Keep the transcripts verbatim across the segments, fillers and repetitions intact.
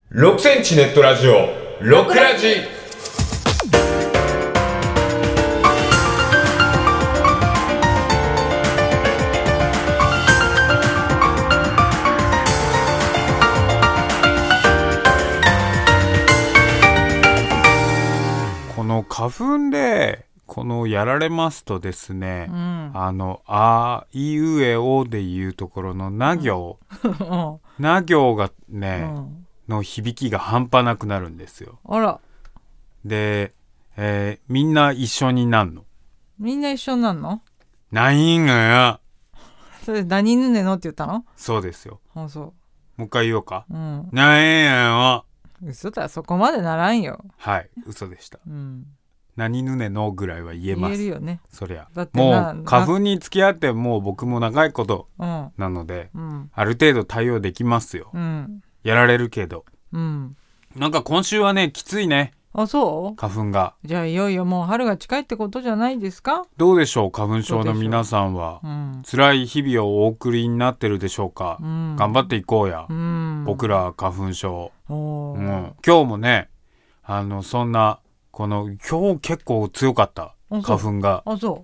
ろくセンチネットラジオろくラジ。 この花粉でこのやられますとですね、うん、あのあいうえおでいうところのな行、うん、な行がね、うん、の響きが半端なくなるんですよ。 あら。 で、えー、みんな一緒になんの。 みんな一緒になんの？ ないんのよ。 それ何ぬねのって言ったの？ そうですよ。 あ、そう。 もう一回言おうか。 うん。 ないんよ。 嘘だ、そこまでならんよ。 はい、嘘でした。 うん。 何ぬねのぐらいは言えます。 言えるよね。 そりゃもう花粉に付き合ってもう僕も長いことなので、 うん、 ある程度対応できますよ、 うん、 やられるけど、 うん、 なんか今週はねきついね。 あ、そう？ 花粉が。 じゃあいよいよもう春が近いってことじゃないですか？ どうでしょう、花粉症の皆さんは、うん、辛い日々をお送りになってるでしょうか、うん、頑張っていこうや、うん、僕ら花粉症、うん、今日もねあのそんなこの今日結構強かった花粉が。 あ、そう。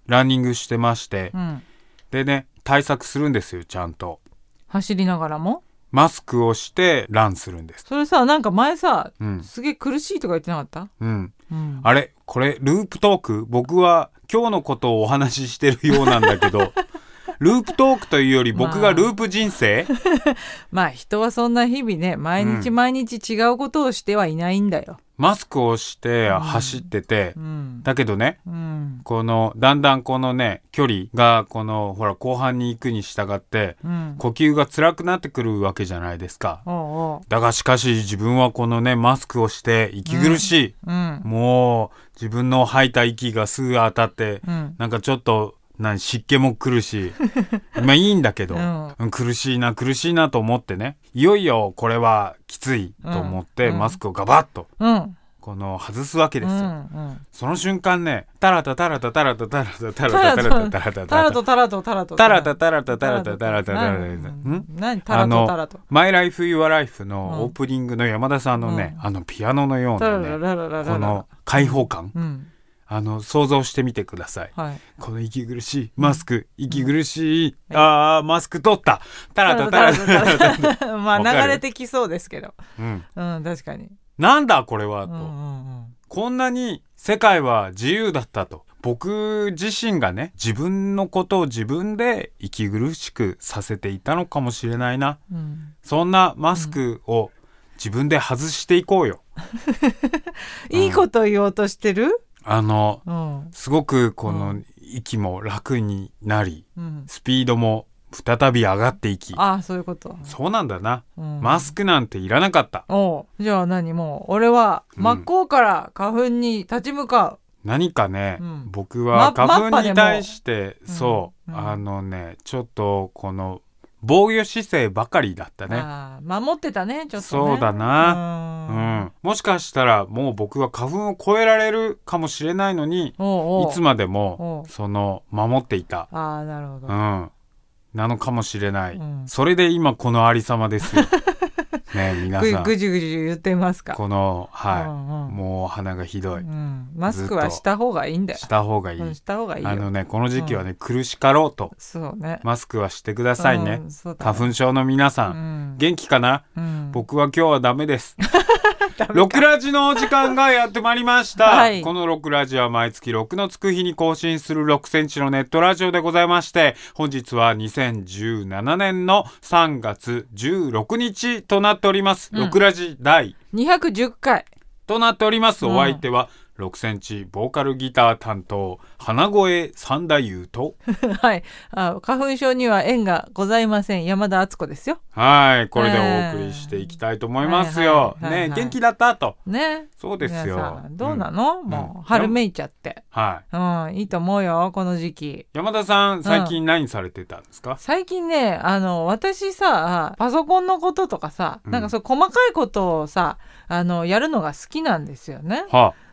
ランニングしてまして、 うん、 でね対策するんですよ。ちゃんと走りながらもマスクをしてランするんです。 それさ、なんか前さ、 うん、 すげえ苦しいとか言ってなかった？ うん、うん、あれこれループトーク？僕は今日のことをお話ししてるようなんだけどループトークというより僕がループ人生、 まあ、まあ人はそんな日々ね毎日毎日違うことをしてはいないんだよ、 うん、マスクをして走ってて、うんうん、だけどね、 うん、 このだんだんこのね距離がこのほら後半に行くに従って、うん、呼吸が辛くなってくるわけじゃないですか。 おうおう。 だがしかし自分はこのねマスクをして息苦しい、 うんうん、 もう自分の吐いた息がすぐ当たって、うん、なんかちょっと何湿気も来るしまあいいんだけど、うん、苦しいな苦しいなと思ってね、いよいよこれはきついと思って、うん、マスクをガバッと、うん、この外すわけですよ、うんうん、その瞬間ねタラタタラタタラタタラタタラタタラタタラタタラトタラトタラトタラタタラタタラタタラタタラタ何タラトタラトマイライフユアライフのオープニングの山田さんのね、あのピアノのようなねこの開放感、あの想像してみてください、はい、この息苦しいマスク、うん、息苦しい、うん、あーマスク取ったタラタタラタタまあ流れてきそうですけど、うんうん、確かになんだこれはと、 うんうんうん、 こんなに世界は自由だったと、僕自身がね自分のことを自分で息苦しくさせていたのかもしれないな、うん、そんなマスクを自分で外していこうよ、 うん、いいこと言おうとしてる？ あの、 うん、 すごくこの息も楽になり、うん、スピードも再び上がっていき、 ああそういうこと。 そうなんだな、うん、マスクなんていらなかった。 おじゃあ何、もう俺は真っ向から花粉に立ち向かう、 うん、何かね、うん、僕は花粉に対して、ま、そう、うん、あのねちょっとこの防御姿勢ばかりだったね。 あ守ってたねちょっとね。 そうだな、うん、もしかしたらもう僕は花粉を超えられるかもしれないのに、 おうおういつまでもその守っていた、 あなるほど、 うん、なのかもしれない、うん、それで今このありさまですよね、皆さんぐじぐじ言ってますか？ このはい、うんうん、もう鼻がひどい、うん、 マスクはした方がいいんだよ。 した方がいい、 うん、した方がいいよ。 あのねこの時期はね、うん、苦しかろうとそうねマスクはしてくださいね、 うん、そうだね。 花粉症の皆さん、うん、元気かな、うん、僕は今日はダメですろくラジの時間がやってまいりました、はい、このろくラジは毎月ろくのつく日に更新するろくセンチのネットラジオでございまして、本日はにせんじゅうななねんのさんがつじゅうろくにちとなっております、うん、ろくラジ第にひゃくじゅっかいとなっております。お相手は、うんろくセンチボーカルギター担当花声三太夫とはいあ花粉症には縁がございません山田敦子ですよ。 はいこれでお送りしていきたいと思いますよ、 えーはいはいはいはい、 ね元気だったとね。 そうですよ。 どうなの、うん、もう春めいちゃって、 はい、 うん、いいと思うよこの時期。 山田さん最近何されてたんですか？うん、 最近ねあの私さパソコンのこととかさ、うん、なんかそう細かいことをさあのやるのが好きなんですよね。 はあ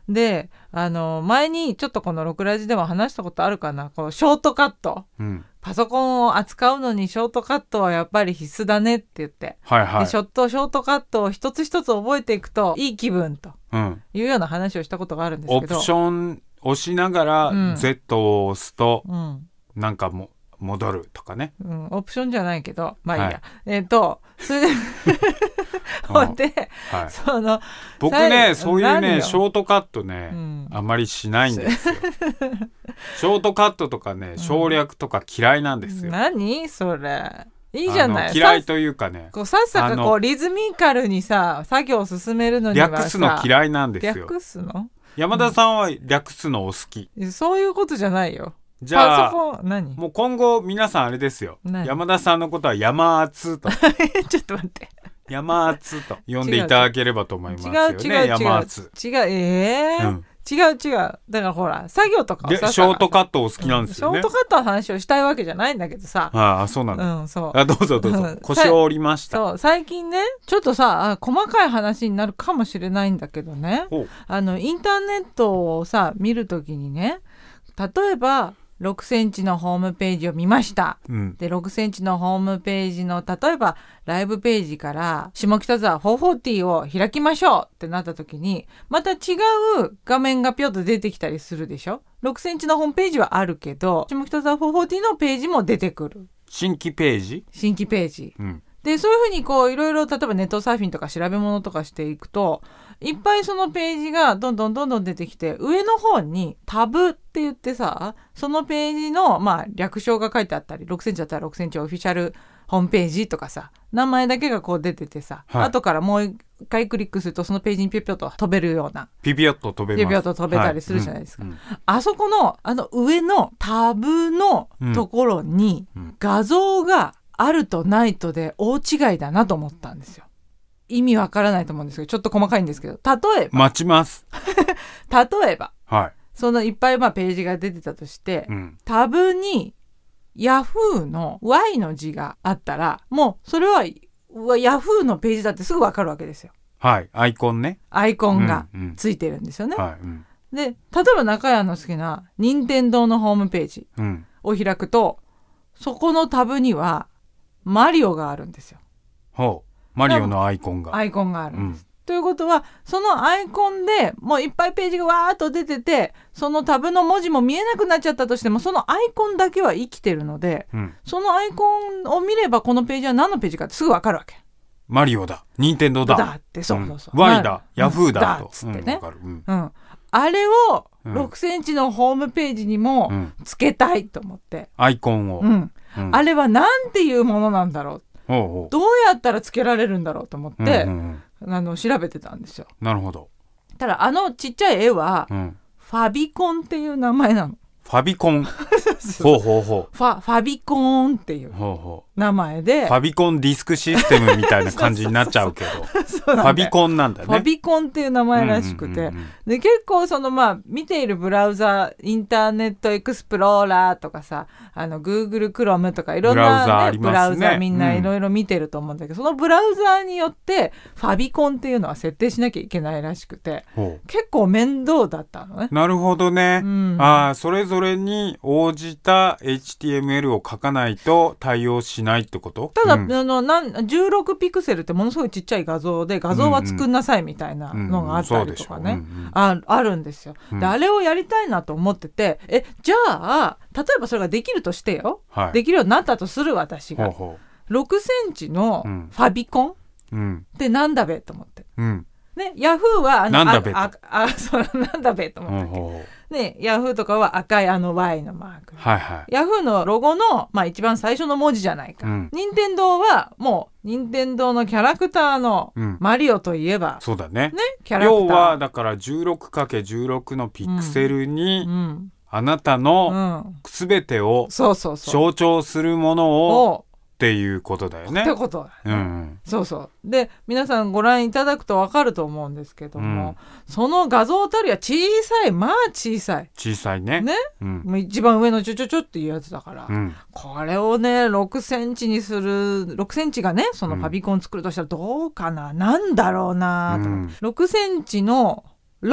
であの前にちょっとこのろくラジでも話したことあるかな、このショートカット、うん、パソコンを扱うのにショートカットはやっぱり必須だねって言って、はいはい、でショットショートカットを一つ一つ覚えていくといい気分というような話をしたことがあるんですけど、 オプション押しながら Z を押すと、うん、なんかも戻るとかね、 うん、オプションじゃないけどまあいいや、はい、えっ、ー、とそれでほんで、はい、その僕ねそういうねショートカットね、うん、あまりしないんですよショートカットとかね省略とか嫌いなんですよ、 うん、何それいいじゃない。 嫌いというかね、 こうさっさかこうリズミカルにさ作業を進めるのにはさ略すの嫌いなんですよ。 略すの？ 山田さんは略すのお好き、 うん、そういうことじゃないよ。 じゃあパソコン何もう今後皆さんあれですよ、山田さんのことは山厚とちょっと待って山厚と呼んでいただければと思いますよね。 違う違う違う山厚違うえー、うん、違う違うだからほら作業とかをさショートカットお好きなんですよね、 うん、ショートカットの話をしたいわけじゃないんだけどさああそうなんだ、 うん、そうあどうぞどうぞ腰を折りました。 そう最近ねちょっとさ細かい話になるかもしれないんだけどね、あのインターネットをさ見るときにね、例えばろくセンチのホームページを見ました、うん、でろくセンチのホームページの例えばライブページから下北沢よんひゃくよんじゅうを開きましょうってなった時にまた違う画面がピョッと出てきたりするでしょ。ろくセンチのホームページはあるけど下北沢よんひゃくよんじゅうのページも出てくる。 新規ページ新規ページ、うん、でそういうふうにこういろいろ例えばネットサーフィンとか調べ物とかしていくといっぱいそのページがどんどんどんどん出てきて、上の方にタブって言ってさそのページのまあ略称が書いてあったりろくセンチだったらろくセンチオフィシャルホームページとかさ名前だけがこう出ててさ、はい、後からもう一回クリックするとそのページにピュピュッと飛べるようなピュピュッと飛べますピュピュッと飛べたりするじゃないですか、はいうんうん、あそこのあの上のタブのところに画像があるとないとで大違いだなと思ったんですよ。意味わからないと思うんですけどちょっと細かいんですけど、例えば待ちます例えば、はい、そのいっぱいまあページが出てたとして、うん、タブにヤフーの Y の字があったらもうそれはヤフーのページだってすぐわかるわけですよ。 はいアイコンねアイコンがついてるんですよね、うんうんはいうん、で例えば中谷の好きな任天堂のホームページを開くと、うん、そこのタブにはマリオがあるんですよ。 ほうマリオのアイコンがアイコンがあるんです、うん、ということはそのアイコンでもういっぱいページがわーっと出ててそのタブの文字も見えなくなっちゃったとしてもそのアイコンだけは生きてるので、うん、そのアイコンを見ればこのページは何のページかってすぐ分かるわけ。 マリオだ任天堂だだってそうそうそう、 うん、Y だヤフーだだっつってね、うんうん、あれをろくセンチのホームページにもつけたいと思って、うん、 アイコンを、 うんうん、あれはなんていうものなんだろうおうおうどうやったらつけられるんだろうと思って、うんうんうん、あの調べてたんですよ。 なるほど。 ただあのちっちゃい絵は、うん、ファビコンっていう名前なの。 ファビコンほうほうほうファファビコンっていう名前でファビコンディスクシステムみたいな感じになっちゃうけどファビコンなんだね。 ファビコンっていう名前らしくて、うんうんうんうん、で結構そのまあ見ているブラウザインターネットエクスプローラーとかさあの Google Chrome とかいろんな、ね、ブラウザ、ね、みんないろいろ見てると思うんだけど、うん、そのブラウザによってファビコンっていうのは設定しなきゃいけないらしくて結構面倒だったのね。 なるほどね、うん、あそれぞれに応じた エイチティーエムエル を書かないと対応しないってこと？ ただ、 うん、 あのなんじゅうろくピクセルってものすごいちっちゃい画像で画像は作んなさいみたいなのがあったりとかね、あ, あるんですよ。で、うん、あれをやりたいなと思っててえじゃあ例えばそれができるとしてよ、はい、できるようになったとする私がほうほうろくセンチのファビコン、うん、ってなんだべと思って、うんね、ヤフーはあのなんだべあああそうなんだべと思ったっけ、うんね、ヤフーとかは赤いあの Y のマーク、はいはい、ヤフーのロゴの、まあ、一番最初の文字じゃないか、うん、任天堂はもう任天堂のキャラクターのマリオといえば、うん、 そうだね、 ねキャラクター要はだから じゅうろくかけるじゅうろく のピクセルに、うんうん、あなたの全てを象徴するものをっていうことだよね。 ってことだ、ねうん、そうそうで皆さんご覧いただくと分かると思うんですけども、うん、その画像たりは小さいまあ小さい小さいねね、うん、一番上のちょちょちょっていうやつだから、うん、これをねろくセンチにするろくセンチがねそのファビコン作るとしたらどうかな、うん、なんだろうなと、うん、ろくセンチのロ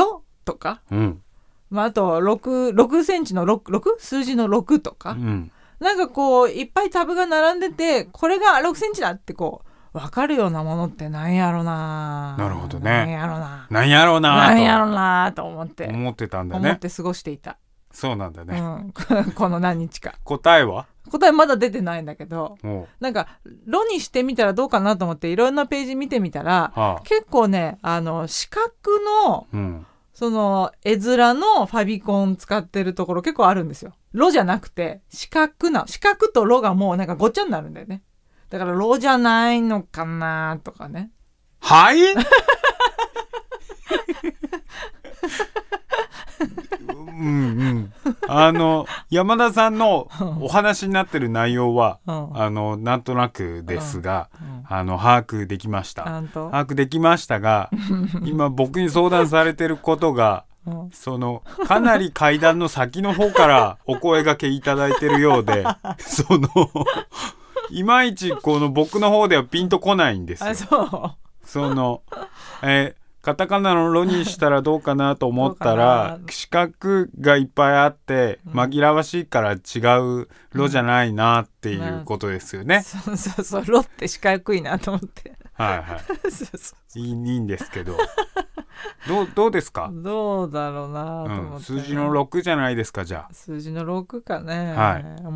とか、 うんまあ、あと 6, 6センチの 6, 6数字のろくとか、 うん、 なんかこういっぱいタブが並んでてこれがろくセンチだってこう分かるようなものってなんやろな。 なるほどね。 なんやろな。 なんやろな。 なんやろなと思って思ってたんだね。 思って過ごしていた。 そうなんだね。 うん、この何日か。 答えは？ 答えまだ出てないんだけど、なんかロにしてみたらどうかなと思っていろんなページ見てみたら、はあ、結構ねあの四角の、うん、その絵面のファビコン使ってるところ結構あるんですよ。ロじゃなくて四角な四角とロがもうなんかごっちゃになるんだよね。だからロじゃないのかなとかね。 はいうんうん、あの山田さんのお話になってる内容は、うん、あのなんとなくですが、うん、あの把握できました。把握できましたが今僕に相談されてることがうん、そのかなり階段の先の方からお声掛けいただいてるようでそのいまいちこの僕の方ではピンとこないんですよ。 あ、そう。 そのえーカタカナのロにしたらどうかなと思ったら四角がいっぱいあって紛らわしいから違うロじゃないなっていうことですよね、 うんうん、そうそうそう、ロって四角いなと思ってはいはいそうそういい、いいんですけどどう、どうですか？ どうだろうなと思って、ねうん、数字のろくじゃないですか。じゃあ数字のろくかね、 はい、 うん、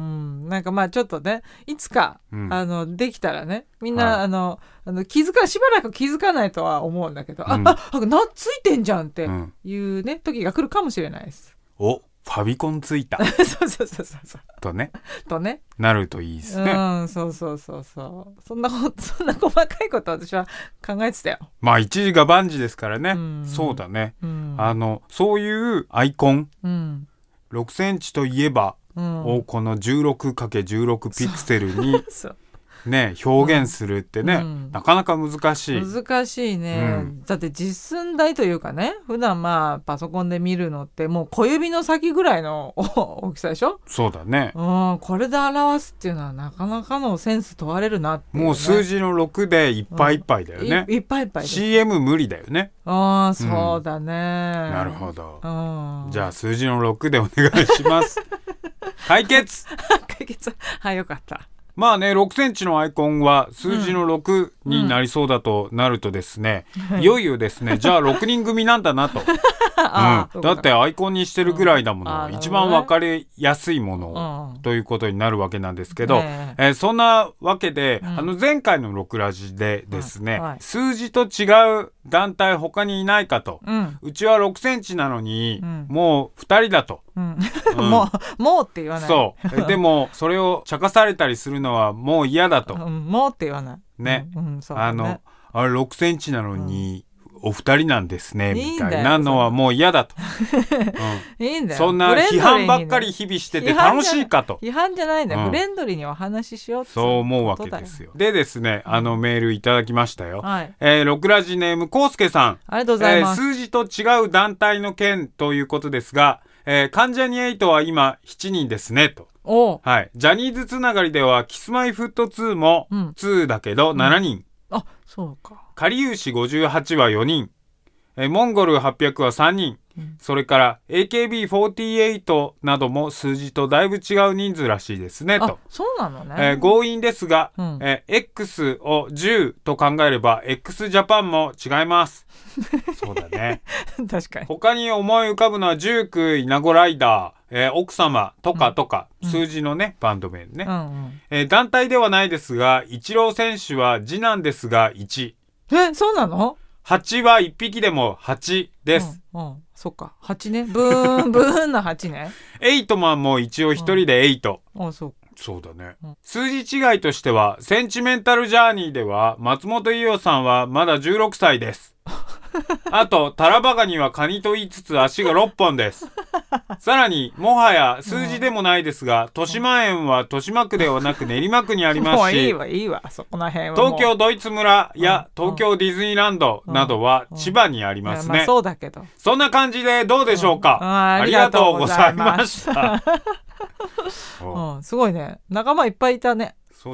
なんかまあちょっとねいつか、うん、あのできたらねみんな、はい、あのあの気づかしばらく気づかないとは思うんだけど、うん、ああなついてんじゃんっていうね、うん、時が来るかもしれないです。 おファビコンついたそうそうそうそうとねとねなるといいですね。 うんそうそうそうそうそんなそんな細かいこと私は考えてたよ。 まあ一時が万事ですからね、うん、そうだね、うん、あのそういうアイコン、うん、ろくセンチといえば、うん、をこの じゅうろくかけるじゅうろく ピクセルにね、表現するってね、うん、なかなか難しい難しいね、うん、だって実寸大というかね普段まあパソコンで見るのってもう小指の先ぐらいの大きさでしょ。 そうだね、 うん、これで表すっていうのはなかなかのセンス問われるなっていう、ね、 もう数字のろくでいっぱいいっぱいだよね、 うん、い, いっぱいいっぱいです。 シーエム 無理だよね。 ああそうだね、 うん、なるほど、うん、じゃあ数字のろくでお願いします解決解決はいよかった。 まあねろくセンチのアイコンは数字のろくになりそうだとなるとですね、うん、いよいよですねじゃあろくにん組なんだなと、うん、だってアイコンにしてるぐらいだもの、うん、一番分かりやすいもの、うん、ということになるわけなんですけど、ねえー、そんなわけで、うん、あの前回のろくラジでですね、はいはい、数字と違う団体他にいないかと、うん、うちはろくセンチなのに、うん、もうふたりだと、うんうん、もうもうって言わない。 そうでもそれを茶化されたりするのはもう嫌だと、 うん、もうって言わないね、 うんうん、そうね、 あのあれろくセンチなのに、うん、お二人なんですねみたいなのはもう嫌だと、 うん、いいんだよ。 そんな批判ばっかり日々してて楽しいかと。 批判じゃないんだよ、うん、フレンドリーにお話ししようってそう思うわけですよ。でですねあのメールいただきましたよ、 はいえー、ろくラジネームコウスケさん、 ありがとうございます、 えー、数字と違う団体の件ということですが、えー、関ジャニエイトは今しちにんですねと。 おはい、ジャニーズつながりではキスマイフットツーもにだけどななにん、うん、 あそうか。 かりゆうしごじゅうはちはよにん、えモンゴルはっぴゃくはさんにん、うん、それから エーケービーフォーティーエイト なども数字とだいぶ違う人数らしいですねと。 あそうなのね、 えー、強引ですが、うんえー、X をじゅうと考えれば X ジャパンも違いますそうだね確かに。 他に思い浮かぶのはジューク、イナゴライダー、えー、奥様とかとか、うん、数字のねバンド名ね、うんうんえー、団体ではないですがイチロー選手は次男ですがいち。 えそうなの？ はちはいっぴきでもはちです、 うんうん、そっかはちねブーンブーンのはちねエイトマンも一応一人でエイト、 うん、あそうそうだね、うん、数字違いとしてはセンチメンタルジャーニーでは松本伊代さんはまだじゅうろくさいですあとタラバガニはカニと言いつつ足がろっぽんですさらにもはや数字でもないですが、うん、豊島園は豊島区ではなく練馬区にありますしもういいわいいわそこら辺は東京ドイツ村や東京ディズニーランドなどは千葉にありますね、うんうんまあ、 そうだけどそんな感じでどうでしょうか、うん、あ, ありがとうございましたうん、すごいね仲間いっぱいいたね。 そうだね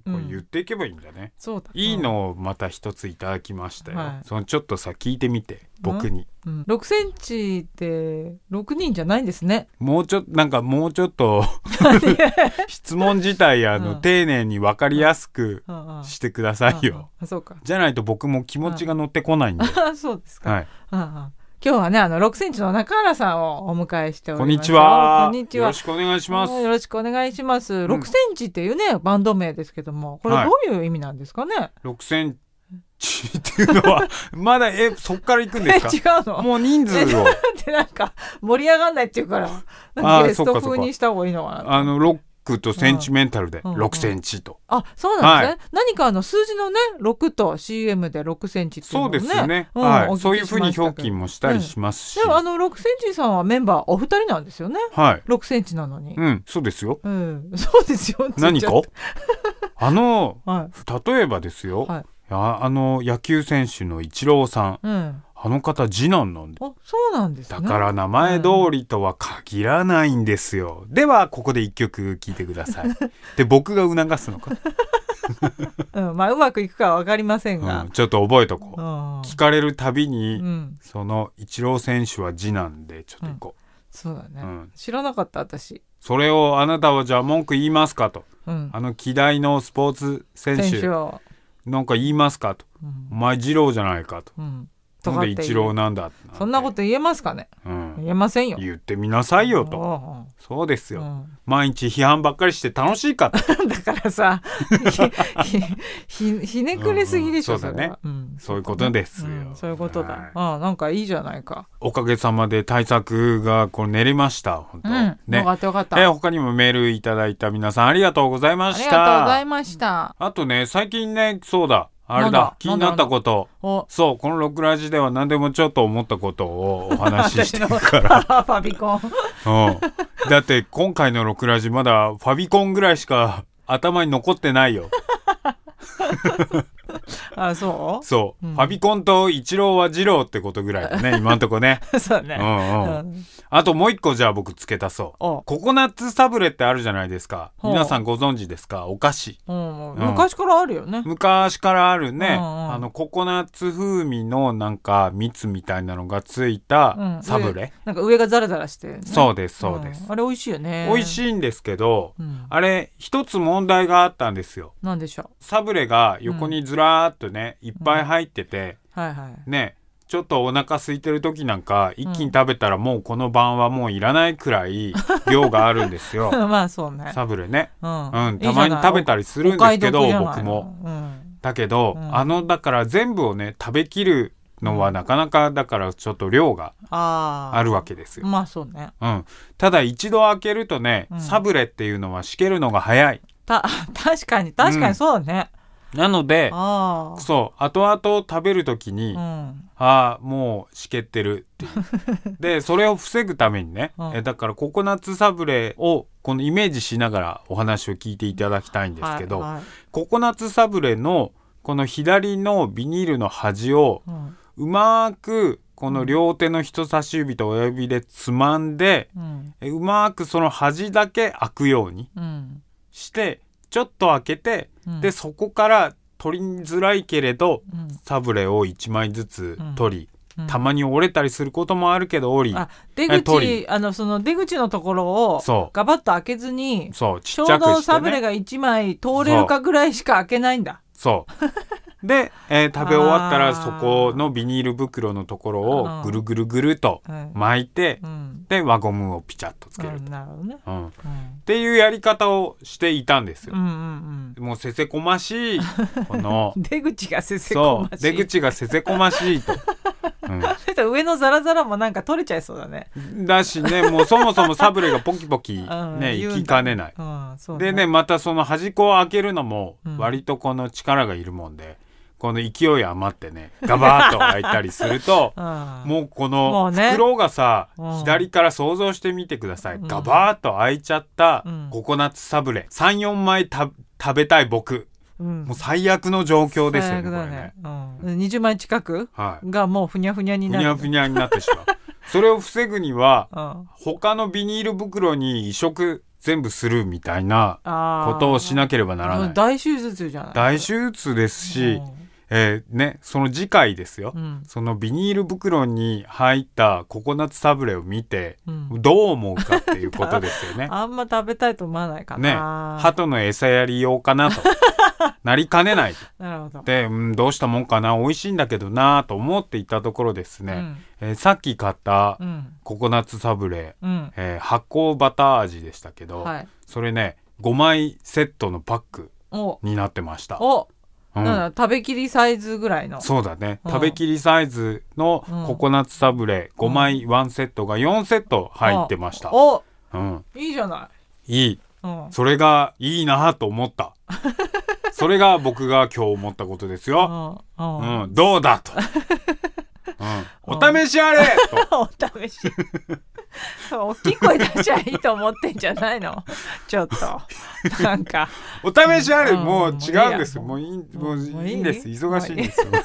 こう言っていけばいいんだね、うん、 そうだ。 いいのをまた一ついただきましたよ、 はい、 そのちょっとさ聞いてみて僕に、 うん、ろくセンチってろくにんじゃないんですね。 もうちょっとなんかもうちょっと質問自体あの、うん、丁寧に分かりやすくしてくださいよ、 ああそうか。 じゃないと僕も気持ちが乗ってこないんで。 あそうですか、 はい、 ああ今日はねあのろくセンチの中原さんをお迎えしております。 こんにちは。 こんにちは。 よろしくお願いします。 よろしくお願いします、うん、ろくセンチっていうねバンド名ですけどもこれどういう意味なんですかね、はい、 ろくセンチっていうのはまだえそっから行くんですか。違うの。 もう人数をでなんか盛り上がんないっていうからなんかゲスト風にした方がいいのかな。 あのロックとセンチメンタルでろくセンチと、 うんうん、あそうなんですね、はい、何かあの数字のねろくと シーエム でろくセンチっていうのをねそうですよね、うんはい、そういう風に表記もしたりしますし、 うん、でもあのろくセンチさんはメンバーお二人なんですよね。 はいろくセンチなのに。 うんそうですよ、 うん、そうですよ何かあの、 はい、 例えばですよ、はい、あ, あの野球選手のイチローさん、うんあの方次男なんで。 あ、そうなんですね。 だから名前通りとは限らないんですよ、うん、ではここで一曲聴いてくださいで僕が促すのかうん、まあうまくいくかは分かりませんが、 うん、ちょっと覚えとこう、 うん、 聞かれるたびに、 うん、 そのイチロー選手は次男でちょっと行こう、 うん、そうだね、 うん、 知らなかった私。 それをあなたはじゃあ文句言いますかと、うん、あの希代のスポーツ選手なんか言いますかと、うん、お前二郎じゃないかと、うんなんで一郎なんだってそんなこと言えますかね、うん、言えませんよ。 言ってみなさいよと。そうですよ、うん、毎日批判ばっかりして楽しいかとだからさ ひ, ひ, ひねくれすぎでしょ、うんうん、 そうだね、うん、そういうことですよ、うん、 そういうことだ、 はい、 あなんかいいじゃないか。 おかげさまで対策がこれ練りました本当、 うんね、よかったよかった。 え他にもメールいただいた皆さんありがとうございました。 ありがとうございました。 あとね最近ねそうだあれだ気になったことそうこのロクラジでは何でもちょっと思ったことをお話ししてるからファビコン、 うん、だって今回のロクラジまだファビコンぐらいしか頭に残ってないよあそうそう、 うん、 ファビコンとイチローはジローってことぐらいだね今んとこねそうね、 うんうん、あともう一個じゃあ僕付け足そうココナッツサブレってあるじゃないですか。皆さんご存知ですかお菓子、 うんうん、昔からあるよね。 昔からあるね、 うんうん、 あのココナッツ風味のなんか蜜みたいなのがついたサブレ、うん、 なんか上がザラザラして、ね、 そうですそうです、 うん、あれ美味しいよね。 美味しいんですけど、 うん、 あれ一つ問題があったんですよ。 なんでしょう。 サブレが横にずらーっとね、うん、いっぱい入ってて、 うん、はいはいねちょっとお腹空いてる時なんか一気に食べたらもうこの晩はもういらないくらい量があるんですよまあそうねサブレね、 うんうん、たまに食べたりするんですけど僕も、 うん、 だけど、うん、あのだから全部をね食べきるのはなかなかだからちょっと量があるわけですよ。 まあそうね、 うん、ただ一度開けるとね、うん、サブレっていうのはしけるのが早い。 た確かに確かにそうだね、 うん、なのであそう後々食べるときに、うん、ああもうしけってるっていうでそれを防ぐためにね、うん、えだからココナッツサブレをこのイメージしながらお話を聞いていただきたいんですけど、はいはい、ココナッツサブレのこの左のビニールの端を、うん、うまくこの両手の人差し指と親指でつまんで、うん、えうまくその端だけ開くようにして、ちょっと開けて、うん、でそこから取りづらいけれど、うん、サブレをいちまいずつ取り、うん、たまに折れたりすることもあるけど折り、 あ出口あのその出口のところをガバッと開けずにそうちっちゃくして、ね、 ちょうどサブレがいちまい通れるかぐらいしか開けないんだ。 そうで、えー、食べ終わったらそこのビニール袋のところをぐるぐるぐると巻いて、うん、で輪ゴムをピチャッとつけると、 うんなるほどねうんうん、っていうやり方をしていたんですよ、 うんうんうん、 もうせせこましいこの出口がせせこましいそう出口がせせこましいと、 うん、上のザラザラもなんか取れちゃいそうだね。 だしねもうそもそもサブレがポキポキね、うん、行きかねない、 うんそうね、 でねまたその端っこを開けるのも割とこの力がいるもんで、うん、この勢い余ってねガバーッと開いたりすると、うん、もうこの袋がさ、ね、左から想像してみてください、うん、ガバーッと開いちゃったココナッツサブレ さん,よん 枚た食べたい僕、うん、もう最悪の状況ですよね、これね、 うん、にじゅうまい近くがもうふにゃふにゃになる、 ふにゃふにゃになってしまうそれを防ぐには、うん、他のビニール袋に移植全部するみたいなことをしなければならない。 大手術じゃない。 大手術ですし、えーね、その次回ですよ、うん、そのビニール袋に入ったココナッツサブレを見て、うん、どう思うかっていうことですよね。 あんま食べたいと思わないかな、 ね、鳩の餌やり用かなとなりかねないなるほど。 で、うん、どうしたもんかな、美味しいんだけどなと思っていたところですね、うんえー、さっき買ったココナッツサブレ、うんえー、発酵バター味でしたけど、はい、それねごまいセットのパックになってました。 おうん、なんだ食べきりサイズぐらいの。 そうだね、食べきりサイズのココナッツサブレごまいワンセットがよんセット入ってました。 お、うん、いいじゃない。 いい、うん、それがいいなと思ったそれが僕が今日思ったことですよ、うんうん、どうだと、うん、お試しあれとお試し大きい声出しゃいいと思ってんじゃないのちょっとなんかお試しあれ、うん、もう違うんですよ。もういい、もういいんです。忙しいんですよ。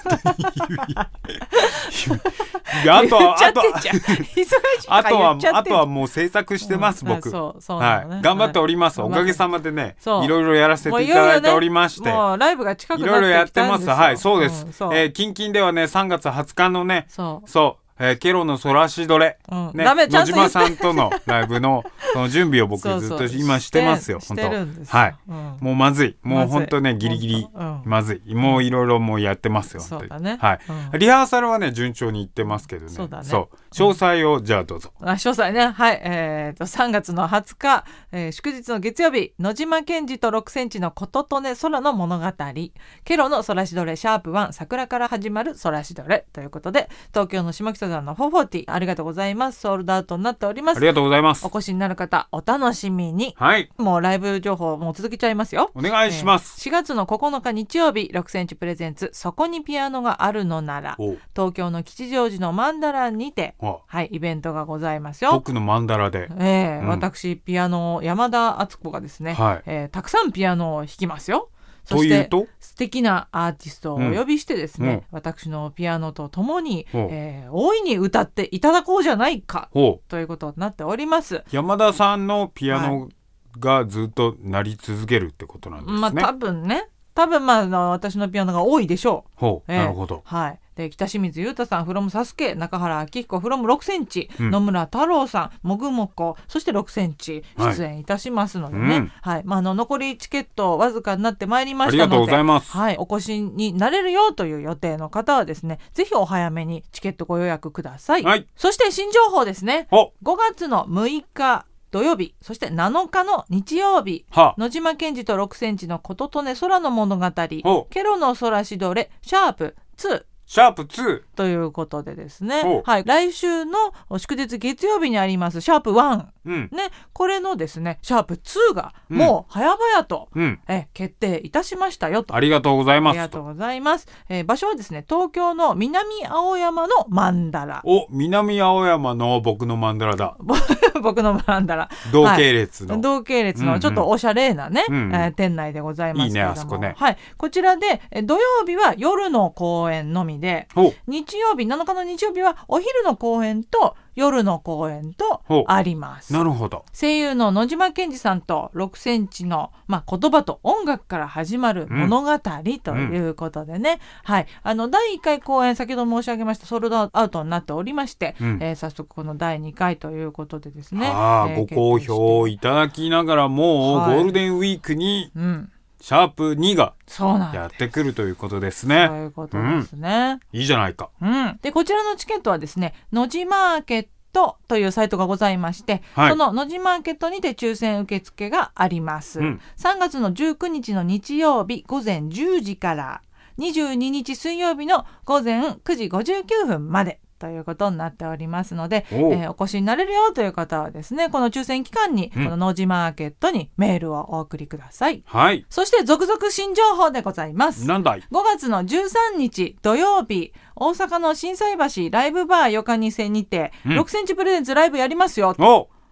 あとはあとあとはあとはもう制作してます、うん、僕。そうそう、ね、はい、頑張っております。おかげさまでね、いろいろやらせていただいておりまして、 もうライブが近くなってきたんですよ。 いろいろやってます。はい、そうです。うん、えー、近々ではねさんがつはつかのね、そう。そうえー、ケロのソラシドレ、うんね、野島さんとのライブのその準備を僕ずっと今してますよ。 本当はい、うん、もうまずい、もう本当ねギリギリまずい、もういろいろもうやってますよ。 そうだね、 はい、うん、リハーサルはね順調にいってますけどね。そうだね。そう詳細をじゃあどうぞ。 あ、詳細ね、はい、えー、とさんがつのはつか、えー、祝日の月曜日、野島健二とろくセンチのこととね空の物語、ケロのソラシドレシャープワン桜から始まるソラシドレということで、東京の下北沢のフォーフォーティーありがとうございます。ソールドアウトになっております。 ありがとうございます。 お越しになる方お楽しみに。 はい、 もうライブ情報もう続けちゃいますよ。 お願いします、 えー、しがつのここのか日曜日ろくセンチプレゼンツそこにピアノがあるのなら、東京の吉祥寺のマンダラにて、はい、イベントがございますよ。 僕のマンダラで、 えーうん、私ピアノ山田敦子がですね、はい、えー、たくさんピアノを弾きますよ。そして素敵なアーティストをお呼びしてですね、うんうん、私のピアノとともに、えー、大いに歌っていただこうじゃないかということになっております。 山田さんのピアノがずっと鳴り続けるってことなんですね。 まあ多分ね、多分まあ私のピアノが多いでしょう。 ほう、えー、なるほど。 はい。で北清水優太さん from サスケ、中原明彦 from ろくセンチ、うん、野村太郎さんもぐもこ、そしてろくセンチ出演いたしますのでね、はい、うんはい、まあ、あの残りチケットわずかになってまいりましたので、ありがとうございます、はい、お越しになれるよという予定の方はですね、ぜひお早めにチケットご予約ください、はい、そして新情報ですね、ごがつのむいか土曜日、そしてなのかの日曜日、野島健二とろくセンチのこととね空の物語、ケロの空しどれシャープツーシャープツーということでですね、はい、来週の祝日月曜日にありますシャープワン、うんね、これのですねシャープツーがもう早々と、うん、え決定いたしましたよと。 ありがとうございます。 ありがとうございます、えー、場所はですね東京の南青山のマンダラ。 お、南青山の僕のマンダラだ僕のマンダラ同系列の、 はい、同系列のちょっとおしゃれなね、うんうんえー、店内でございますけれども、いいねあそこね、はい、こちらで土曜日は夜の公演のみで、日曜日なのかの日曜日はお昼の公演と夜の公演とあります。 なるほど。 声優の野島健二さんとろくセンチの、まあ、言葉と音楽から始まる物語ということでね、うんはい、あのだいいっかい公演先ほど申し上げましたソールドアウトになっておりまして、うんえー、早速このだいにかいということでですね、 あ、えー、ご好評いただきながらもうゴールデンウィークに、はいうんシャープにがやってくるということですね。 そういうことですね、 うん、いいじゃないか、 うん、でこちらのチケットはですね野島マーケットというサイトがございまして、はい、その野島マーケットにて抽選受付があります、うん、さんがつのじゅうくにちの日曜日ごぜんじゅうじからにじゅうににち水曜日のごぜんくじごじゅうきゅうふんまでということになっておりますので、お,、えー、お越しになれるよという方はですねこの抽選期間に、うん、この野島マーケットにメールをお送りください、 はい、 そして続々新情報でございます。 なんだい。 ごがつのじゅうさんにち土曜日大阪の心斎橋ライブバーよかにせにて、うん、ろくセンチプレゼンツライブやりますよ。 お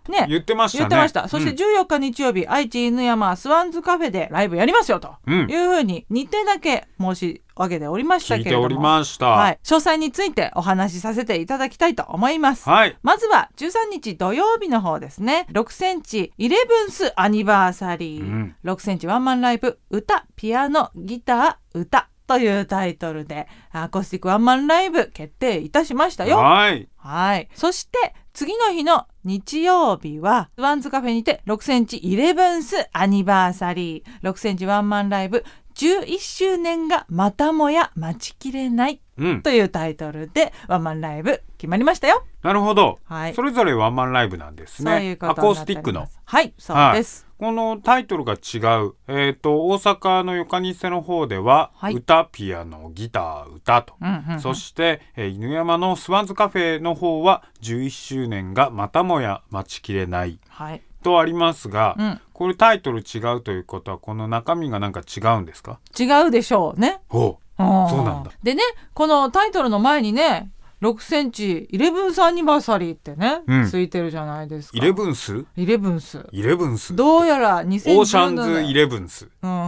ね、 言ってましたね。 言ってました。そしてじゅうよっか日曜日、うん、愛知犬山スワンズカフェでライブやりますよというふうに日程だけ申し上げておりましたけれども、聞いておりました、はい、詳細についてお話しさせていただきたいと思います、はい、まずはじゅうさんにち土曜日の方ですね。ろくセンチイレブンスアニバーサリー、うん、ろくセンチワンマンライブ歌ピアノギター歌というタイトルでアコースティックワンマンライブ決定いたしましたよ。はい、はい。そして次の日の日曜日はスワンズカフェにてろくセンチイレブンスアニバーサリーろくセンチワンマンライブじゅういっしゅうねんがまたもや待ちきれない、うん、というタイトルでワンマンライブ決まりましたよ。 なるほど、はい、それぞれワンマンライブなんですね。そういうことになっております。アコースティックの。 はい、そうです、 はい。このタイトルが違う、えーと、大阪のよかにせの方では、はい、歌ピアノギター歌と、うんうんうん、そして、えー、犬山のスワンズカフェの方はじゅういっしゅうねんがまたもや待ちきれない、はい、とありますが、うん、これタイトル違うということはこの中身がなんか違うんですか？ 違うでしょうね。 ほう、そうなんだ。 でね、このタイトルの前にねろくセンチイレブンスアニバーサリーってね、うん、ついてるじゃないですか。 イレブンスイレブンスイレブンスどうやらにせんじゅうななオーシャンズイレブンス、 うん、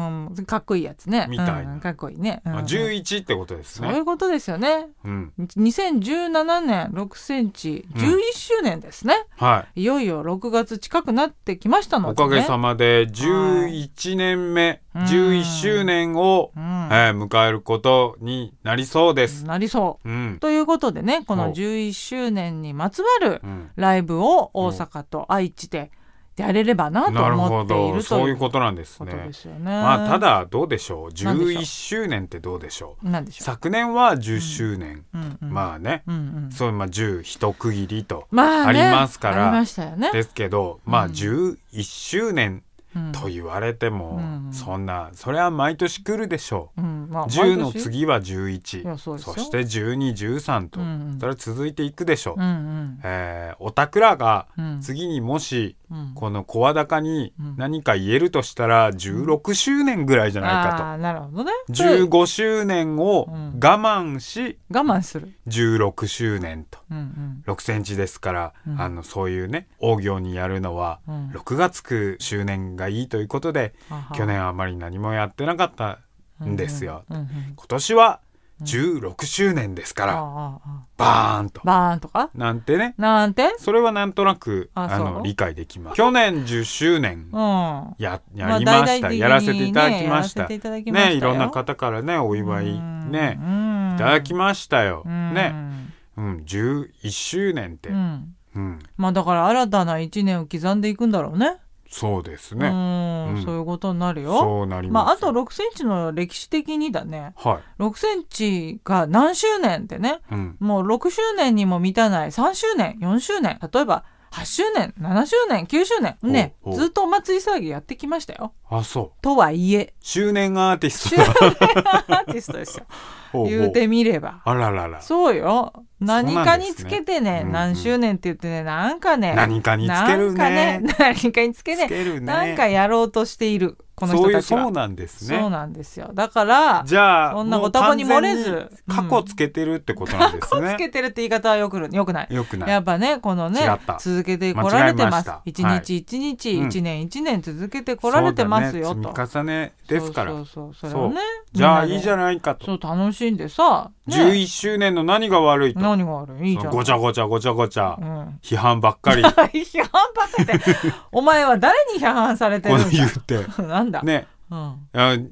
かっこいいやつねみたいな、 うん、かっこいいね、うん、 じゅういちってことですね。 そういうことですよね、うん、にせんじゅうななねんろくセンチじゅういっしゅうねんですね、うん、はい、いよいよろくがつ近くなってきましたので、ね、 おかげさまでじゅういちねんめ、はい、じゅういっしゅうねんを、うんえー、迎えることになりそうです。 なりそう、うん、ということでね、このじゅういっしゅうねんにまつわるライブを大阪と愛知でやれればなと思っているという、 そういうことなんですね。 ですよね。 まあ、ただどうでしょう、じゅういっしゅうねんってどうでしょう。 なんでしょう。 昨年はじゅっしゅうねん、うんうん、まあね、うんうん、そうまあじゅう一区切りとありますから、まあね、ありましたよね。ですけど、まあじゅういっしゅうねんと言われても、うん、そんなそれは毎年来るでしょう、うんまあ、じゅうの次はじゅういち、そ, そしてじゅうに、じゅうさんと、うん、それは続いていくでしょう、うんうんえー、おたくらが次にもし、うん、この声高に何か言えるとしたらじゅうろくしゅうねんぐらいじゃないかと、 あ、なるほどね、 じゅうごしゅうねんを我慢し、 うん、我慢するじゅうろくしゅうねんと、うんうん、ろくセンチですから、うん、あのそういうね大行にやるのはろくがつく周年がいいということで、うん、去年はあまり何もやってなかったんですよ、うんうんうんうん、今年はじゅうろくしゅうねんですから、うん、バーンとバーンとかなんてね、 なんてそれはなんとなく あ, あの理解できます。去年じゅっしゅうねん や,、うん、やりました、まあね、やらせていただきましたね。いろんな方からねお祝いねいただきましたよね、うん、じゅういっしゅうねんって、うんうん、まあだから新たないちねんを刻んでいくんだろうね。 そうですね、 うんうん、そういうことになるよ。 そうなります。 まあ、あとろくセンチの歴史的にだね、 はい、 ろくセンチが何周年ってね、うん、もうろくしゅうねんにも満たないさんしゅうねんよんしゅうねん、例えばはちしゅうねんななしゅうねんきゅうしゅうねんね、ずっとお祭り騒ぎやってきましたよ。 あ、そうとはいえ周年アーティスト周年アーティストですよ言うてみれば。 あららら、 そうよ、何かにつけて ね, ね、うんうん、何周年って言ってね、なんかね何かにつけるね、 なんかね何かにつけね、つけるね、なんかやろうとしているこの人たちは。 そういう、そうなんですね。 そうなんですよ。だからじゃあそんなご多忙に漏れず過去つけてるってことなんですね。 過去つけてるって言い方はよくよくない。 よくない。 やっぱね、このね続けてこられてます。一日一日、はい、一年一年続けてこられてますよ、 うん、 と。 積み重ねですから。 そうそうそう、それをね、 じゃあいいじゃないかと。 そう、楽しんでさ、 ね、じゅういっしゅうねんの何が悪いと。 何が悪い、いいじゃん。 ごちゃごちゃごちゃごちゃ、うん、批判ばっかり批判ばっかりってお前は誰に批判されてるんだ。 この言ってなんだね、うん、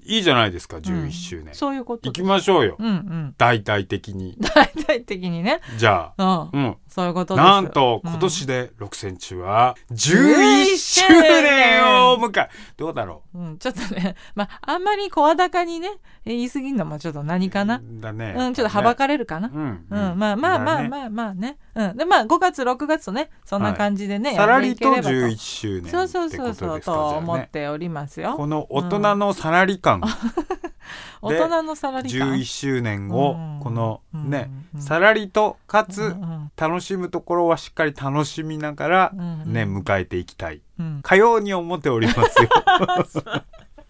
いいじゃないですか、じゅういっしゅうねん、うん、 そういうこと行きましょうよ、 うんうん、 大々的に大々的にね。 じゃあ、うんうん、 そういうことです。 なんと今年でろくセンチはじゅういっしゅうねんを迎え、どうだろう、 うん、ちょっとね、まあ、あんまり声高にね言い過ぎるのもちょっと何かな、 だね、 うん、ちょっとはばかれるかな、うんうんうん、まあまあまあまあまあね、うん、でまあごがつろくがつとねそんな感じでね、はい、 さらりとじゅういっしゅうねんそうそうそうそうと思っておりますよ。 この大人のさらり感、うん、 大人のさらり感じゅういっしゅうねんをこのね、うん、さらりとかつ楽しむところはしっかり楽しみながらね、うん、迎えていきたい、うん、かように思っておりますよ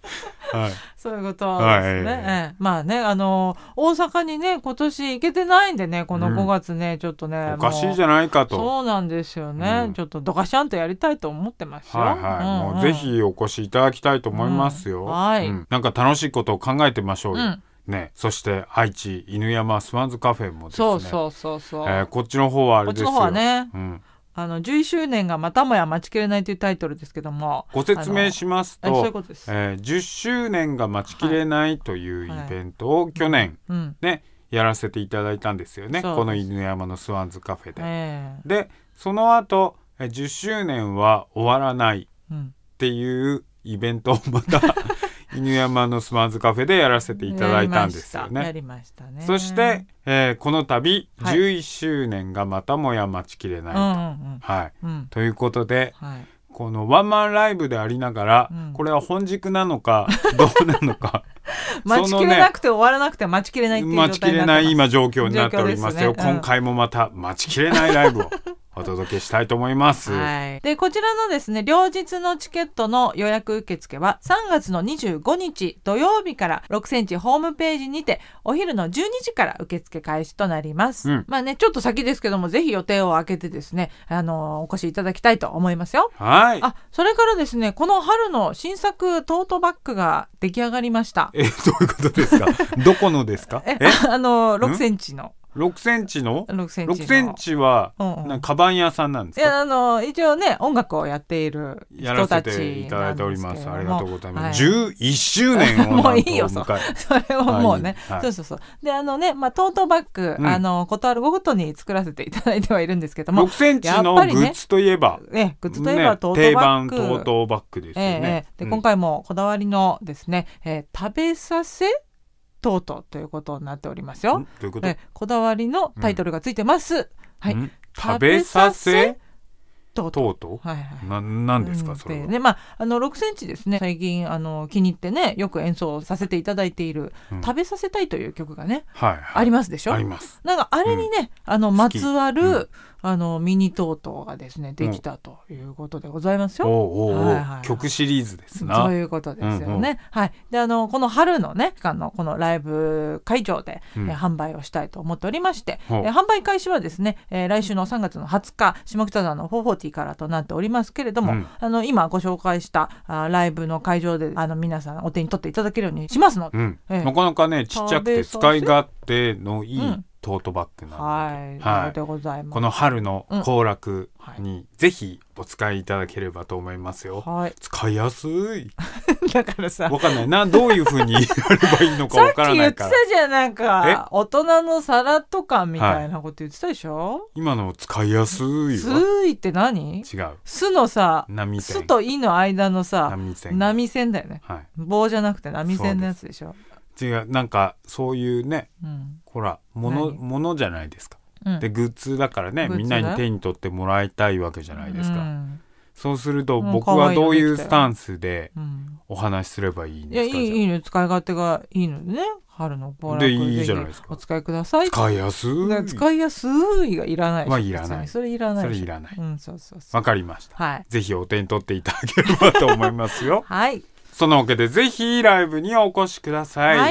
はい、 そういうことですね、はいええ、まあねあのー、大阪にね今年行けてないんでねこのごがつね、うん、ちょっとねおかしいじゃないかとそうなんですよね、うん、ちょっとドカシャンとやりたいと思ってますよ、 はいはいうんうん、もうぜひお越しいただきたいと思いますよ、うんはいうん、なんか楽しいことを考えてみましょうよ、うんね、そして愛知犬山スワンズカフェもですねそうそうそうそう、 えー、こっちの方はあれですよこっちの方はね、うんあのじゅういっしゅうねんがまたもや待ちきれないというタイトルですけどもご説明しますと、そういうことです、えー、じゅっしゅうねんが待ちきれないというイベントを去年、はいはいね、やらせていただいたんですよねこの犬山のスワンズカフェで、えー、でその後じゅっしゅうねんは終わらないっていうイベントをまた犬山のスワンズカフェでやらせていただいたんですよね。 やりましたね。 そして、えー、この度、はい、じゅういっしゅうねんがまたもや待ちきれないと、うんうんうんはいうん、ということで、はい、このワンマンライブでありながら、うん、これは本軸なのかどうなのか待ちきれなくて終わらなくて待ちきれないっていう状態になってます。 待ちきれない今状況になっておりますよ、ねうん、今回もまた待ちきれないライブをお届けしたいと思います、 はい、でこちらのですね両日のチケットの予約受付はさんがつのにじゅうごにち土曜日からろくセンチホームページにてお昼のじゅうにじから受付開始となります、うん、まあねちょっと先ですけどもぜひ予定を空けてですねあのお越しいただきたいと思いますよ。 はいあそれからですねこの春の新作トートバッグが出来上がりました。 えどういうことですかどこのですかえあのろくセンチのろくセンチのろくセンチのろくセンチは、うんうん、なんかカバン屋さんなんですか。 いやあの一応ね音楽をやっている人たちなんですけどもやらせていただいております。ありがとうございます、はい、じゅういっしゅうねんをもういいよそそれはもうね、はい、そうそうそうであのね、まあ、トートバッグ、うん、あのことあるごとに作らせていただいてはいるんですけどもろくセンチのグッズといえば、 ね、グッズといえばトートバッグ、 ね、定番トートバッグですよね、 えー、で、うん、今回もこだわりのですね、えー、食べさせトートということになっておりますよ。 どういうこと？ えこだわりのタイトルがついてます、うんはい、 食べさせトート、 トート、はいはい、ななんですかそれは、 ねまあ、あのろくセンチですね最近あの気に入ってねよく演奏させていただいている、うん、食べさせたいという曲がね、はいはい、ありますでしょ。 あります。 なんかあれにね、うん、あのまつわる、うんあのミニトートがですねできたということでございますよ。 おうおう、はいはいはい、曲シリーズですな。 そういうことですよね、うんうん、はいであのこの春のね期間のこのライブ会場で、うん、え販売をしたいと思っておりまして、え販売開始はですね、えー、来週のさんがつのはつか下北沢のフォーフォーティーからとなっておりますけれども、うん、あの今ご紹介したあライブの会場であの皆さんお手に取っていただけるようにしますので、 うんえー、なかなかねちっちゃくて使い勝手のいい、うんトートバッグなので、 はい、はい、でございます。 この春の行楽にぜひお使いいただければと思いますよ、はい、使いやすいだからさわかんないなどういう風にやればいいのかわからないからさっき言ってたじゃんなんか大人の皿とかみたいなこと言ってたでしょ、はい、 今の使いやすいすいって何？ 違うすのさ波線すといの間のさ波線波線だよね、はい、棒じゃなくて波線のやつでしょ。 違うなんかそういうね、うん、ほらものものじゃないですか、うん、でグッズだからねみんなに手に取ってもらいたいわけじゃないですか、うん、そうすると僕はどういうスタンスでお話しすればいいんですか。 いやいいいいね使い勝手がいいのでね春の行楽でいいじゃないですか。 お使いください。 使いやすい使いやすいがいらない。 まあいらない。 それいらない。 それいらない。 うん、そうそうそう。 わかりました、 はい。 ぜひお手に取っていただければと思いますよはい。 そのわけでぜひライブにお越しください。 はい。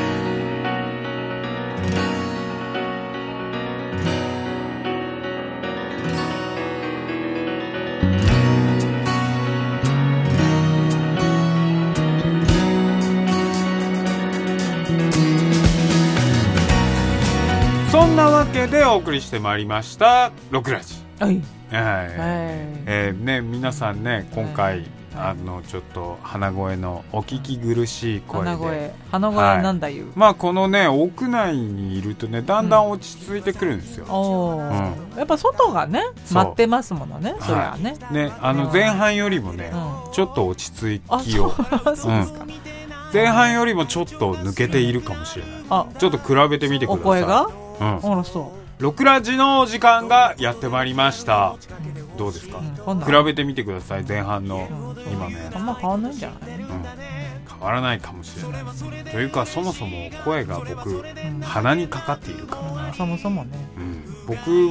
そんなわけでお送りしてまいりましたろくラジ。 はい。はい。 えー、ね皆さんね今回、はいあのちょっと鼻声のお聞き苦しい声で鼻声鼻声なんだ言う、はい、 まあこのね屋内にいるとねだんだん落ち着いてくるんですよ、 うんうん、やっぱ外がね待ってますものねそれはね、 はい、ねあの前半よりもね、うん、ちょっと落ち着きをそうそうですか、うん、 前半よりもちょっと抜けているかもしれない、あちょっと比べてみてください。お声が、 うん、 あらそうろくラジの時間がやってまいりました、うん、どうですか、うん、比べてみてください前半の今のやつ。 あんま変わらないんじゃない、うん、 変わらないかもしれないというかそもそも声が僕、うん、鼻にかかっているからな、 うん、そもそもね、 うん、僕は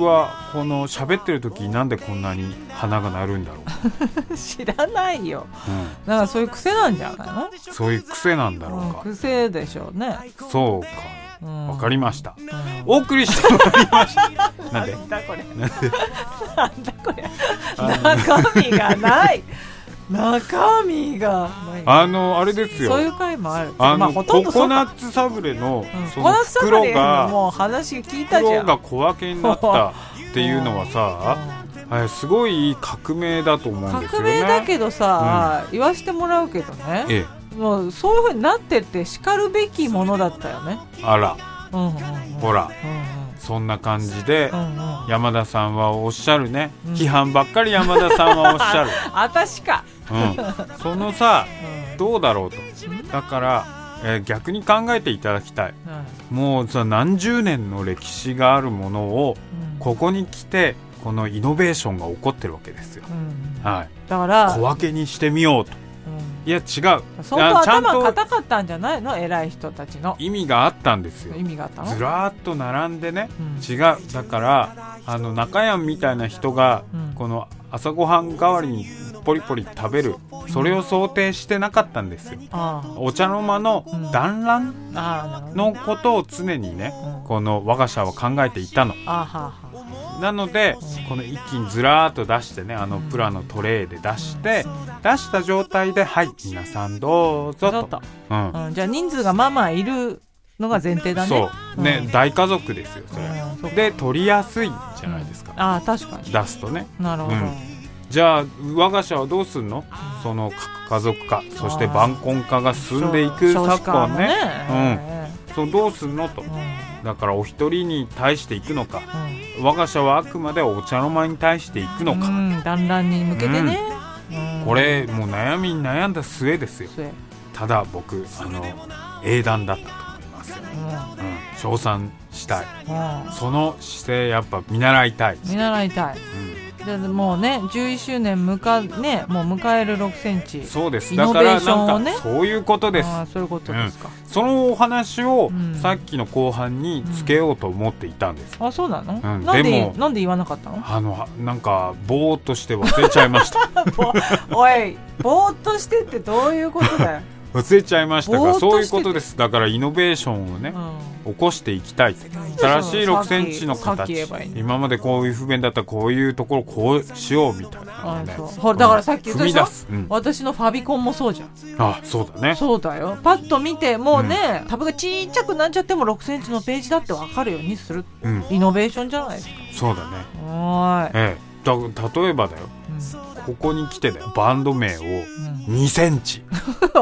この喋ってる時なんでこんなに鼻が鳴るんだろう知らないよ、 うん、 だからそういう癖なんじゃないの？ そういう癖なんだろうか、 うん、癖でしょうね。 そうか、うん、わかりました、うん、お送りしてもらいましたなんでなんだこれなんだこれ中身がない中身がないあのあれですよ、 そういう回もある。 あの、まあ、 ほとんどココナッツサブレの、 うん、 その袋がもう話聞いたじゃん。 袋が小分けになったっていうのはさ、あれすごい革命だと思うんですよね。 革命だけどさ、うん、言わしてもらうけどね、ええ、もうそういう風になってって叱るべきものだったよね。 あら、 うんうんうん、 ほら、うんうん、そんな感じで、うんうん、山田さんはおっしゃるね、うん、批判ばっかり山田さんはおっしゃる私か、 うん、そのさ、うん、どうだろうと、だから、えー、逆に考えていただきたい、うん、もうさ何十年の歴史があるものを、うん、ここに来てこのイノベーションが起こってるわけですよ、うんはい、 だから小分けにしてみようと、うん、いや違う、 相当頭固かったんじゃないの、偉い人たちの。 意味があったんですよ。 意味があったの？ ずらーっと並んでね、うん、違う、だからあの中山みたいな人が、うん、この朝ごはん代わりにポリポリ食べる、それを想定してなかったんですよ、うん、お茶の間の団らんのことを常にね、うん、この我が社は考えていたの。あはは、なので、うん、この一気にずらーっと出してね、あのプラのトレーで出して、うん、出した状態ではい皆さんどうぞと、うんうん、 じゃあ人数がまあまあいるのが前提だね。 そうね、うん、大家族ですよそれ、うん、で取りやすいじゃないですか、 うん、あ確かに出すとね。 なるほど、うん、 じゃあ我が社はどうすんの、うん、その家族化、そして晩婚化が進んでいく昨今ね、ね、うん、そうどうすんのと、うん、だからお一人に対していくのか、うん、我が社はあくまでお茶の間に対していくのか、うん、 団らんに向けてね、 うんうん、これもう悩みに悩んだ末ですよ。ただ僕あの英断だったと思いますよ、うんうん、称賛したい、うん、その姿勢やっぱ見習いたい見習いたい、うん、でもうねじゅういっしゅうねんむか、ね、もう迎えるろくセンチ、 そうです、だからなんかそういうことです。 あそういうことですか、 うん、そのお話をさっきの後半につけようと思っていたんです、 うん、あそうなの、 うん、 なんででもなんで言わなかったの？ あのなんかぼーっとして忘れちゃいましたおいぼーっとしてってどういうことだよ忘れちゃいましたが、そういうことです。だからイノベーションをね、うん、起こしていきたい。新しいろくセンチの形、いい今までこういう不便だったらこういうところこうしようみたいな、ね、 そうだからさっき言ったでしょ、うん、私のファビコンもそうじゃん。 あそうだね、 そうだよ。パッと見てもうね、うん、タブがちっちゃくなっちゃってもろくセンチのページだって分かるようにする、うん、イノベーションじゃないですか。 そうだね。 はい、 ええ、だ例えばだよ、うん、ここに来てだよ、バンド名をにセンチ、うん、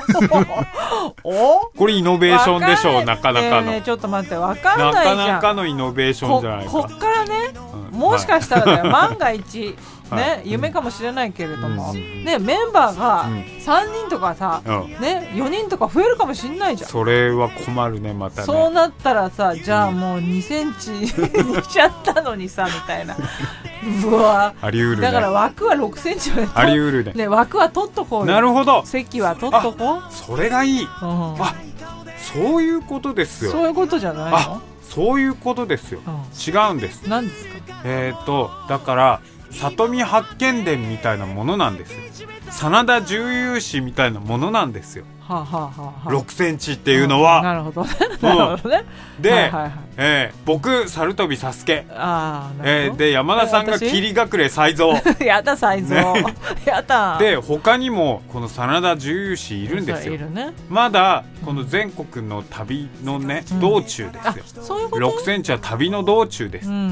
おこれイノベーションでしょう。なかなかの、 ねえねえちょっと待って、分かんないじゃん。 なかなかのイノベーションじゃないか。 こ, こっからね、うん、もしかしたらだよ、はい、万が一ね、はい、夢かもしれないけれども、うん、ね、メンバーがさんにんとかさ、うん、ね、よにんとか増えるかもしれないじゃん。 それは困るね、またね。 そうなったらさ、じゃあもうにセンチにしちゃったのにさみたいなうわあり得るね。 だから枠はろくセンチまであり得るね。 ね、枠は取っとこうよ。 なるほど、 席は取っとこう。 それがいい、うん、あそういうことですよ。 そういうことじゃないの？ あそういうことですよ、うん、違うんです。 何ですか？えーとだから里見八犬伝みたいなものなんですよ。真田重勇士みたいなものなんですよ、はあはあはあ、ろくセンチっていうのは、うん、 なるほどねなるほどね。 で、はいはいはい、えー、僕猿飛サスケ、あー、えー、で山田さんが霧隠れ才蔵やだ才蔵、ね、やだ。 で他にもこの真田重勇士いるんですよ、 いるね、 まだこの全国の旅のね、うん、道中ですよ。 そういうこと？ ろくセンチは旅の道中です、うんうん、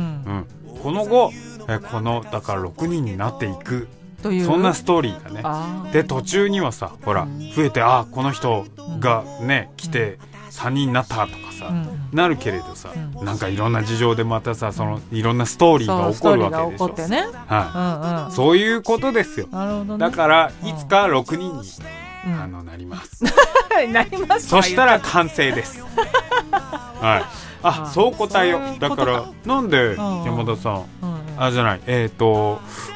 この後えこのだからろくにんになっていくというそんなストーリーだね。で途中にはさほら、うん、増えてあこの人がね、うん、来てさんにんになったとかさ、うん、なるけれどさ、うん、なんかいろんな事情でまたさそのいろんなストーリーが起こるわけでしょ。そう、ストーリーが起こってね、はい、うんうん、そういうことですよ。なるほどね。だからいつかろくにんに、うん、あのなりますなります。 そしたら完成ですはい、あ、あそう答えよう。だからなんで山田さん、うんうん、あじゃないえっ、ー、と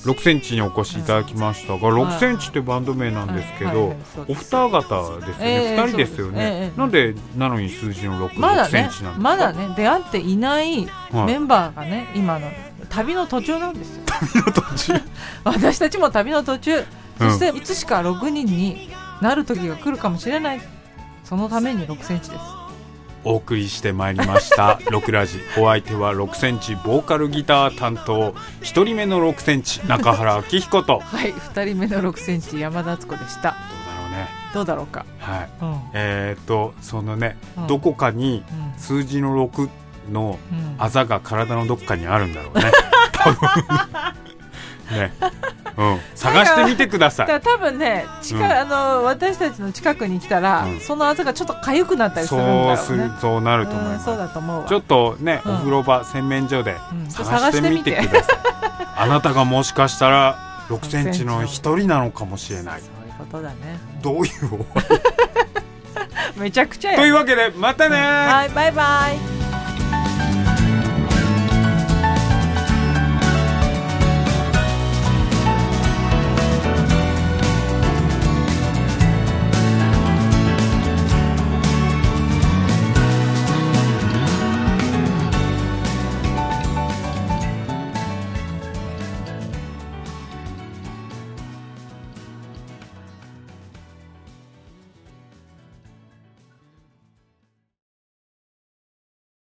ろくセンチにお越しいただきましたが、ろくセンチってバンド名なんですけど、はいはいはい、お二方ですよね、えー、ふたりですよね、えー、なんでなのに数字のろく、 まだね、 ろくセンチなんですか。 まだね出会っていないメンバーがね、はい、今の旅の途中なんですよ。 旅の途中私たちも旅の途中、そしていつしかろくにんになる時が来るかもしれない、そのためにろくセンチです。 お送りしてまいりましたろくラジ。お相手はろくセンチボーカルギター担当ひとりめのろくセンチ中原明彦とはいふたりめのろくセンチ山田敦子でした。 どうだろうね、 どうだろうか、 はい、うん、えー、っとそのね、 うん、 どこかに数字のろくのあざが体のどっかにあるんだろうね、多分ね、うん、探してみてください。 だから多分ね近、うん、あの私たちの近くに来たら、うん、そのあざがちょっと痒くなったりするんだろうね。 そうすそうなると思います、 うん、そうだと思うわ。 ちょっとね、うん、お風呂場洗面所で探してみてください、うん、あなたがもしかしたらろくセンチの一人なのかもしれない。 そういうことだね。 どういうめちゃくちゃや、ね、 というわけでまたね、うん、 はいバイバイ。